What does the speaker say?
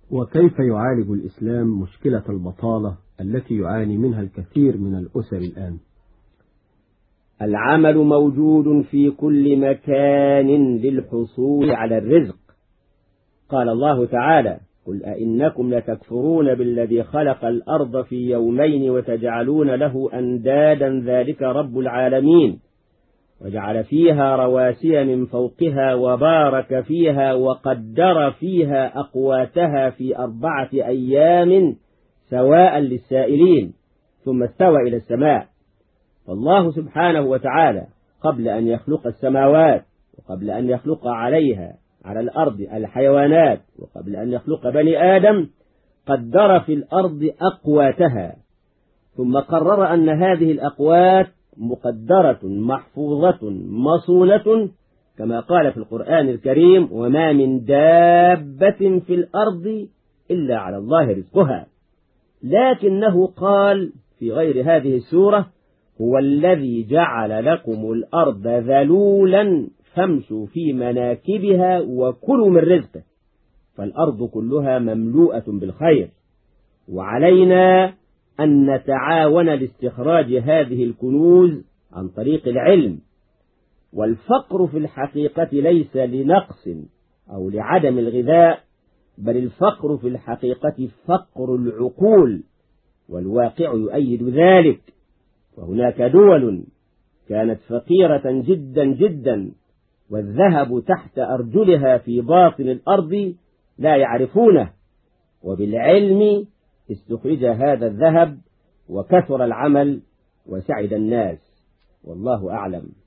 وكيف يعالج الإسلام مشكلة البطالة التي يعاني منها الكثير من الأسر الآن؟ العمل موجود في كل مكان للحصول على الرزق. قال الله تعالى: قل أئنكم لتكفرون بالذي خلق الأرض في يومين وتجعلون له أندادا ذلك رب العالمين، وجعل فيها رواسي من فوقها وبارك فيها وقدر فيها أقواتها في 4 أيام سواء للسائلين، ثم استوى إلى السماء. فالله سبحانه وتعالى قبل أن يخلق السماوات، وقبل أن يخلق على الأرض الحيوانات، وقبل أن يخلق بني آدم، قدر في الأرض أقواتها، ثم قرر أن هذه الأقوات مقدرة محفوظة مصونة، كما قال في القرآن الكريم: وما من دابة في الأرض إلا على الله رزقها. لكنه قال في غير هذه السورة: هو الذي جعل لكم الأرض ذلولا فامشوا في مناكبها وكلوا من رزقه. فالأرض كلها مملوءة بالخير، وعلينا أن نتعاون لاستخراج هذه الكنوز عن طريق العلم. والفقر في الحقيقة ليس لنقص أو لعدم الغذاء، بل الفقر في الحقيقة فقر العقول، والواقع يؤيد ذلك. وهناك دول كانت فقيرة جدا جدا، والذهب تحت أرجلها في باطن الأرض لا يعرفونه، وبالعلم استخرج هذا الذهب وكثر العمل وسعد الناس، والله أعلم.